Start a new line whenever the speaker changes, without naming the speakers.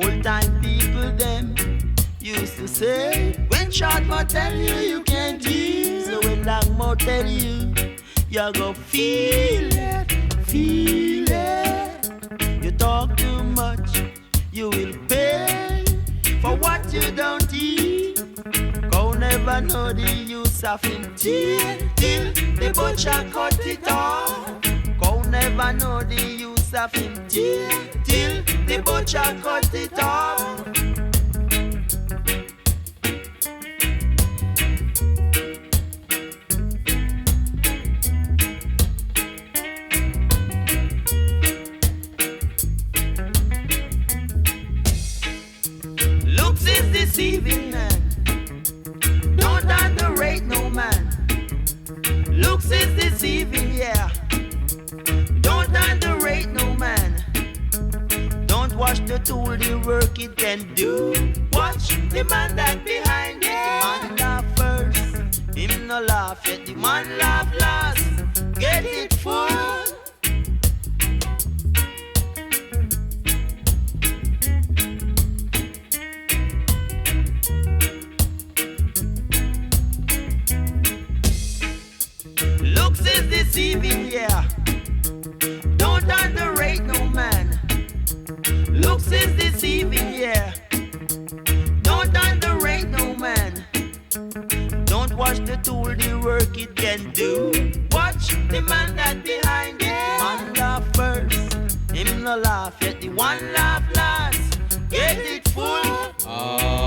Old time people them used to say, when short mouth tell you you can't hear, so when long mouth tell you, you go feel it, feel it. You talk too much, you will pay for what you don't eat. Go never know the use of him till the butcher cut it off. Go never know the use of him till the butcher cut it off. Looks is deceiving, man. Don't underrate no man. Looks is deceiving, yeah. Don't underrate no man. Don't watch the tool, the work it can do. Watch the man that behind it. The man laugh first, him no laugh yet. The man laugh last, get it full. Looks is deceiving, yeah. Don't underrate no man. Looks is deceiving, yeah. Don't underrate no man. Don't watch the tool, the work it can do. Watch the man that behind it. Man laugh first, him no laugh yet. The one laugh last, get it full.